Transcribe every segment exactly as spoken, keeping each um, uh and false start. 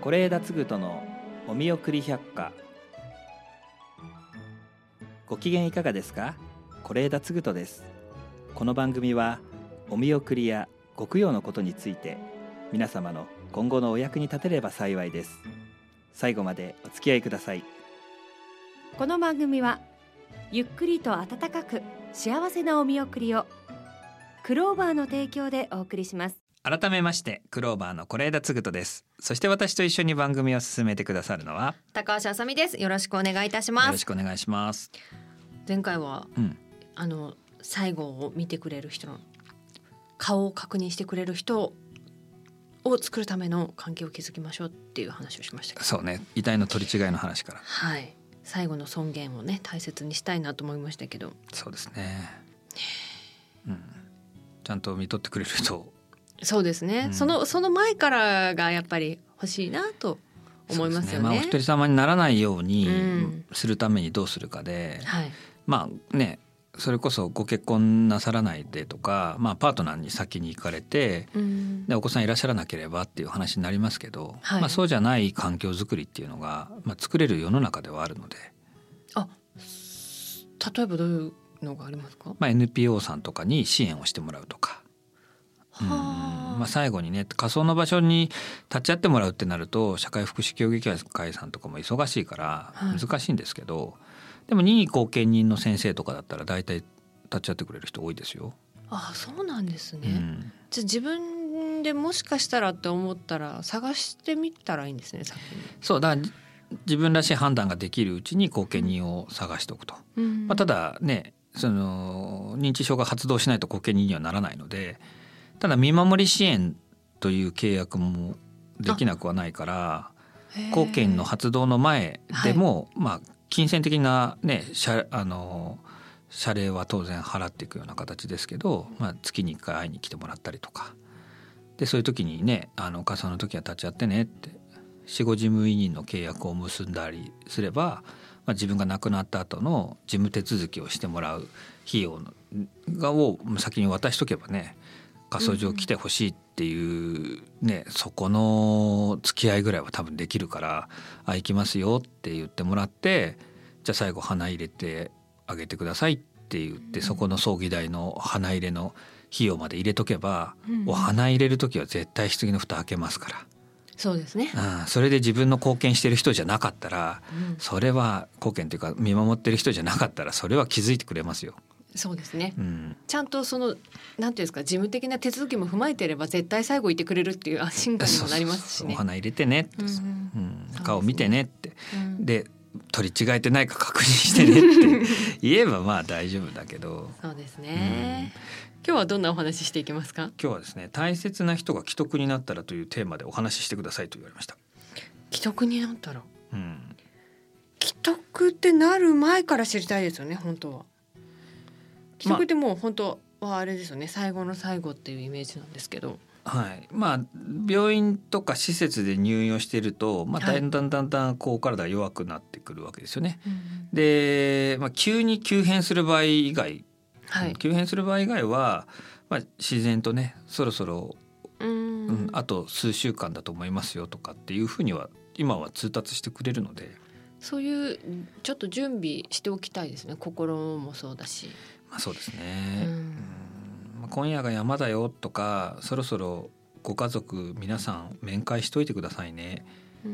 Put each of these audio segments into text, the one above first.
是枝嗣人のお見送り百科。ご機嫌いかがですか？是枝嗣人です。この番組はお見送りやご供養のことについて、皆様の今後のお役に立てれば幸いです。最後までお付き合いください。 この番組はゆっくりと温かく幸せなお見送りを、クローバーの提供でお送りします。 改めましてクローバーの是枝嗣人です。そして私と一緒に番組を進めてくださるのは高橋あさみです。よろしくお願いいたします。 よろしくお願いします。 前回は、うん、あの最後を見てくれる人の顔を確認してくれる人を作るための関係を築きましょうっていう話をしましたけど、 そうね、遺体の取り違いの話から、 はい、最後の尊厳をね大切にしたいなと思いましたけど、 そうですね、うん、ちゃんと見とってくれる人、 そうですね、うん、そのその前からがやっぱり欲しいなと思いますよね。 まあ、お一人様にならないようにするためにどうするかで、 うん、はい、 まあね、それこそご結婚なさらないでとか、まあ、パートナーに先に行かれて、うん、でお子さんいらっしゃらなければっていう話になりますけど、はい、まあ、そうじゃない環境づくりっていうのが、まあ、作れる世の中ではあるので。 あ、例えばどういうのがありますか？ まあ、エヌピーオー さんとかに支援をしてもらうとか、うん、まあ、最後にね仮想の場所に立ち会ってもらうってなると社会福祉協議会さんとかも忙しいから難しいんですけど、はい、でも任意後見人の先生とかだったら大体立ち会ってくれる人多いですよ。 ああ、そうなんですね、うん、じゃあ自分でもしかしたらって思ったら探してみたらいいんですね、先に。 そうだ、自分らしい判断ができるうちに後見人を探しておくと、うん、まあ、ただね、その認知症が発動しないと後見人にはならないので、ただ見守り支援という契約もできなくはないから、後見の発動の前でも、はい、まあ金銭的なね、謝あの謝礼は当然払っていくような形ですけど、まあ、月にいっかい会いに来てもらったりとかで、そういう時にね、あのお母さんの時は立ち会ってねって死後事務委任の契約を結んだりすれば、まあ、自分が亡くなった後の事務手続きをしてもらう費用がを先に渡しとけばね、火葬場来てほしいっていうね、うん、そこの付き合いぐらいは多分できるから、あ、行きますよって言ってもらって、じゃあ最後花入れてあげてくださいって言って、うん、そこの葬儀代の花入れの費用まで入れとけば、うん、お花入れる時は絶対棺の蓋開けますから。 そうですね、 うん、それで自分の貢献してる人じゃなかったら、うん、それは貢献というか見守ってる人じゃなかったら、それは気づいてくれますよ。 そうですね、 うん、 ちゃんとそのなんていうんですか、事務的な手続きも踏まえていれば絶対最後いてくれるっていう安心感にもなりますしね。 そうそうそう、お花入れてねって、うんうんうん、顔見てねって、うん、で取り違えてないか確認してねって言えばまあ大丈夫だけど。 そうですね、うん、今日はどんなお話していきますか？ 今日はですね、大切な人が既得になったらというテーマでお話ししてくださいと言われました。 既得になったら、 うん、 既得ってなる前から知りたいですよね、本当は。既得ってもう本当はあれですよね、最後の最後っていうイメージなんですけど、 はい、まあ病院とか施設で入院をしていると、まあ、だんだんだんだんこう体が弱くなってくるわけですよね、はい、で、まあ、急に急変する場合以外、はい、急変する場合以外は、まあ、自然とね、そろそろうん、うん、あと数週間だと思いますよとかっていうふうには今は通達してくれるので、 そういうちょっと準備しておきたいですね、心もそうだし。 まあ、そうですね、うん、今夜が山だよとか、そろそろご家族皆さん面会しといてくださいね、うん、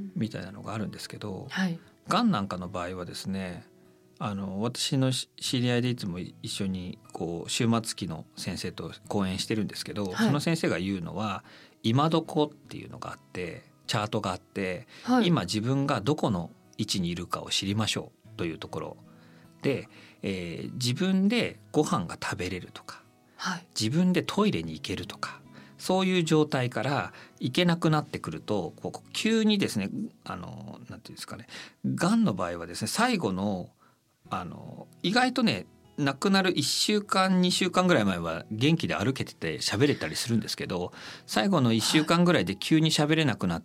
みたいなのがあるんですけど、はい、がんなんかの場合はですね、あの私の知り合いでいつも一緒にこう終末期の先生と講演してるんですけど、はい、その先生が言うのは今どこっていうのがあって、チャートがあって、はい、今自分がどこの位置にいるかを知りましょうというところで、えー、自分でご飯が食べれるとか、はい、自分でトイレに行けるとか、そういう状態から行けなくなってくると、こう急にですね、あのなんていうんですかね、がんの場合はですね、最後のあの意外とね、亡くなるいっしゅうかんにしゅうかんぐらい前は元気で歩けてて喋れたりするんですけど、最後のいっしゅうかんぐらいで急に喋れなくなって、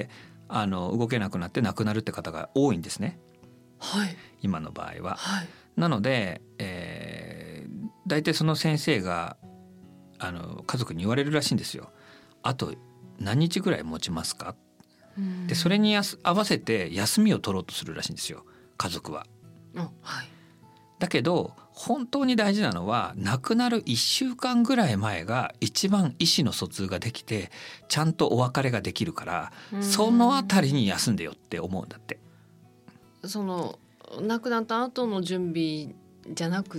はい、あの動けなくなって亡くなるって方が多いんですね、はい、今の場合は、はい、なので、えー、大体その先生があの家族に言われるらしいんですよ。あと何日ぐらい持ちますか、 でそれに合わせて休みを取ろうとするらしいんですよ、家族は。 あ、はい、 だけど本当に大事なのは亡くなるいっしゅうかんぐらい前が一番意思の疎通ができてちゃんとお別れができるから、そのあたりに休んでよって思うんだって。 その亡くなった後の準備じゃなくって、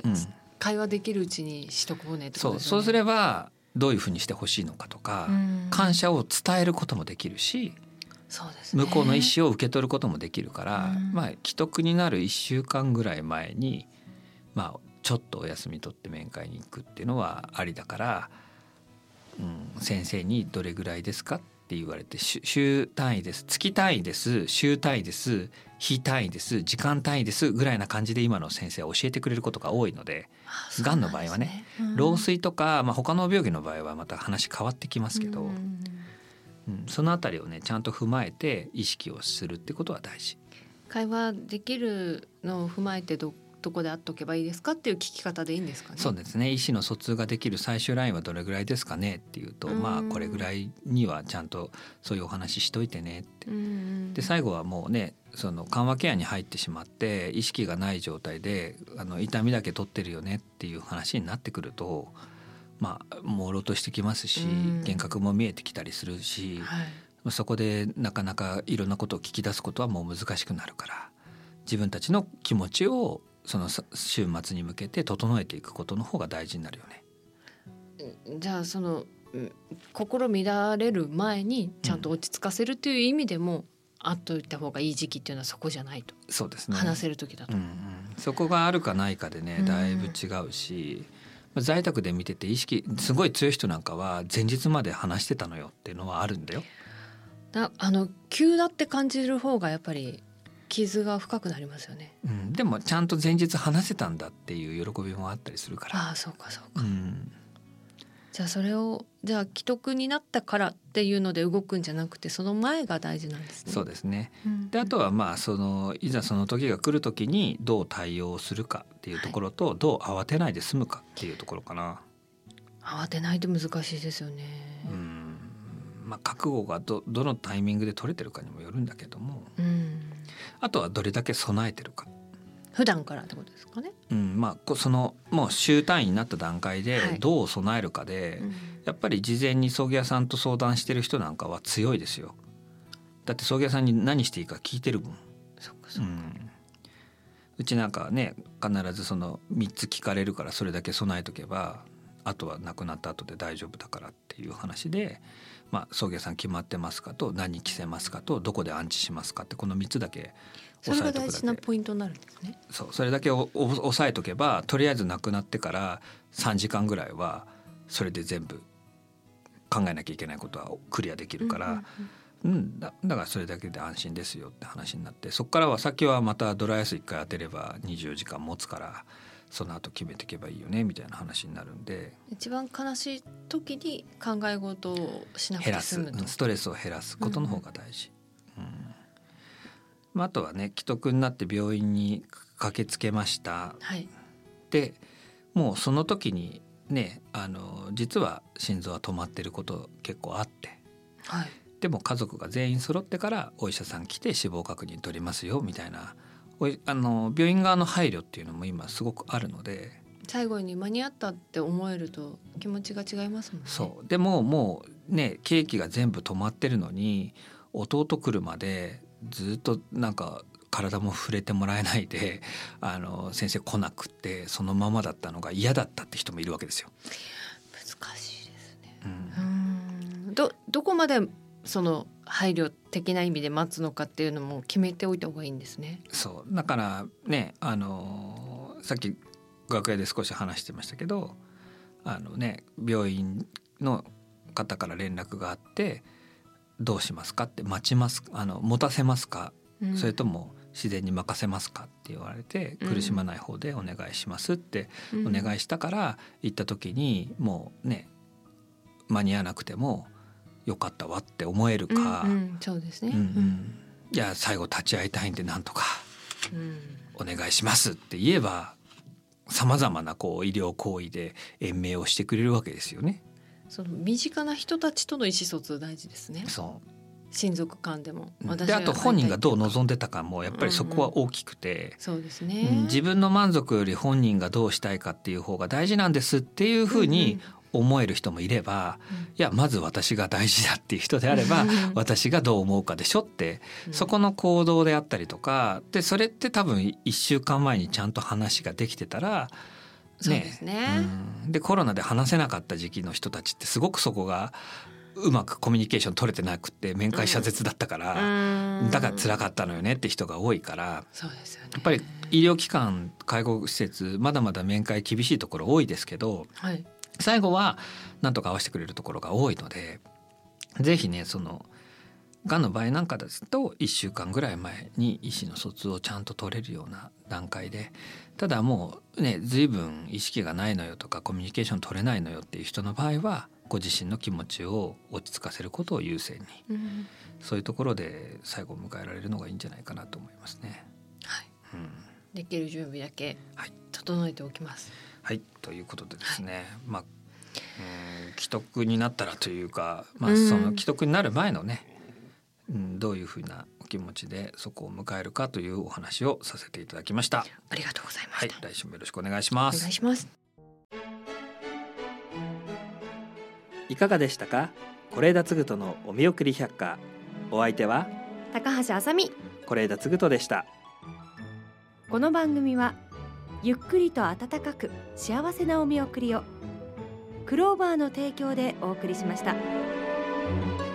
うん、会話できるうちにしとこうねってことですよね。 そう、そうすればどういうふうにしてほしいのかとか、感謝を伝えることもできるし、 そうですね、 向こうの意思を受け取ることもできるから、まあ既得になるいっしゅうかんぐらい前に、まあ、ちょっとお休み取って面会に行くっていうのはありだから、うん、先生にどれぐらいですかって言われて、週単位です、月単位です、週単位です、日単位です、時間単位ですぐらいな感じで今の先生は教えてくれることが多いので、がんの場合はね、老衰とか、まあ、他の病気の場合はまた話変わってきますけど、うんうん、そのあたりをねちゃんと踏まえて意識をするってことは大事。 会話できるのを踏まえてどどこで会っとけばいいですかっていう聞き方でいいんですかね。 そうですね、意思の疎通ができる最終ラインはどれぐらいですかねっていうと、まあこれぐらいにはちゃんとそういうお話しといてねって。で最後はもうね、その緩和ケアに入ってしまって意識がない状態であの痛みだけ取ってるよねっていう話になってくると、まあ朦朧としてきますし、幻覚も見えてきたりするし、はい、そこでなかなかいろんなことを聞き出すことはもう難しくなるから、自分たちの気持ちをその週末に向けて整えていくことの方が大事になるよね。 じゃあその心乱れる前にちゃんと落ち着かせるという意味でも、うん、会っといた方がいい時期っていうのはそこじゃないと。 そうですね、 話せる時だと、 うんうん、そこがあるかないかでねだいぶ違うし、うん、在宅で見てて意識すごい強い人なんかは前日まで話してたのよっていうのはあるんだよ。 だあの急だって感じる方がやっぱり傷が深くなりますよね、 うん、でもちゃんと前日話せたんだっていう喜びもあったりするから。 ああそうかそうか、うん、じゃあそれをじゃあ既得になったからっていうので動くんじゃなくてその前が大事なんですね。 そうですね、うん、であとはまあそのいざその時が来る時にどう対応するかっていうところと、はい、どう慌てないで済むかっていうところかな。 慌てないと難しいですよね、 うんまあ、覚悟が ど, どのタイミングで取れてるかにもよるんだけども、うん、あとはどれだけ備えてるか普段からってことですかね、 うんまあ、そのもう週単位になった段階でどう備えるかで、はいうん、やっぱり事前に葬儀屋さんと相談してる人なんかは強いですよ。だって葬儀屋さんに何していいか聞いてるもん。 そっかそっか、うん、 うちなんかはね必ずそのみっつ聞かれるからそれだけ備えとけばあとは亡くなった後で大丈夫だからっていう話で、まあ、葬儀屋さん決まってますかと何着せますかとどこで安置しますかってこのみっつだけ押さえとくだけ。それが大事なポイントになるんですね。 そうそれだけおお押さえとけばとりあえず亡くなってからさんじかんぐらいはそれで全部考えなきゃいけないことはクリアできるから、うんうんうんうん、だ, だからそれだけで安心ですよって話になって、そこからは先はまたドライアイスいっかい当てればにじゅうよじかん持つからその後決めていけばいいよねみたいな話になるんで、 一番悲しい時に考え事をしなくて済むと減らすストレスを減らすことの方が大事、うんうんまあ、あとはね既得になって病院に駆けつけました、はい、でもうその時にねあの実は心臓は止まってること結構あって、はい、でも家族が全員揃ってからお医者さん来て死亡確認取りますよみたいなあの病院側の配慮っていうのも今すごくあるので、 最後に間に合ったって思えると気持ちが違いますもんね。 そうでももうねケーキが全部止まってるのに弟来るまでずっとなんか体も触れてもらえないであの先生来なくってそのままだったのが嫌だったって人もいるわけですよ。 難しいですね、うん、うん ど, どこまでその配慮的な意味で待つのかっていうのも決めておいた方がいいんですね。 そうだからねあのさっき楽屋で少し話してましたけどあのね病院の方から連絡があってどうしますかって待ちますあの持たせますか、うん、それとも自然に任せますかって言われて、うん、苦しまない方でお願いしますってお願いしたから行った時にもうね間に合わなくてもよかったわって思えるか、 うんうん、そうですね、 うんうん、いや最後立ち会いたいんでなんとかお願いしますって言えばさまざまなこう医療行為で延命をしてくれるわけですよね。 その身近な人たちとの意思疎通大事ですね。 そ親族間でもであと本人がどう望んでたかもやっぱりそこは大きくて、 うんうん、そうですね、 うん、自分の満足より本人がどうしたいかっていう方が大事なんですっていうふうに思える人もいれば、うんうん、いやまず私が大事だっていう人であれば、うん、私がどう思うかでしょって、うん、そこの行動であったりとかでそれって多分いっしゅうかんまえにちゃんと話ができてたらそうですね、 うん、でコロナで話せなかった時期の人たちってすごくそこがうまくコミュニケーション取れてなくて面会謝絶だったから、うん、だから辛かったのよねって人が多いから、 そうですよね、 やっぱり医療機関介護施設まだまだ面会厳しいところ多いですけど、はい、最後はなんとか合わせてくれるところが多いのでぜひねそのがんの場合なんかですといっしゅうかんぐらい前に意思の疎通をちゃんと取れるような段階で、ただもうね随分意識がないのよとかコミュニケーション取れないのよっていう人の場合はご自身の気持ちを落ち着かせることを優先に、うん、そういうところで最後を迎えられるのがいいんじゃないかなと思いますね。 はい、うん、できる準備だけ整えておきます。 はい、はい、ということでですね、はい、まあうん既得になったらというか、まあ、その既得になる前のね、うん、どういうふうなお気持ちでそこを迎えるかというお話をさせていただきました。 ありがとうございました。 はい、来週もよろしくお願いします。 お願いします。 いかがでしたか。是枝嗣人のお見送り百科、お相手は高橋あさみ、 是枝嗣人でした。 この番組はゆっくりと温かく幸せなお見送りをクローバーの提供でお送りしました。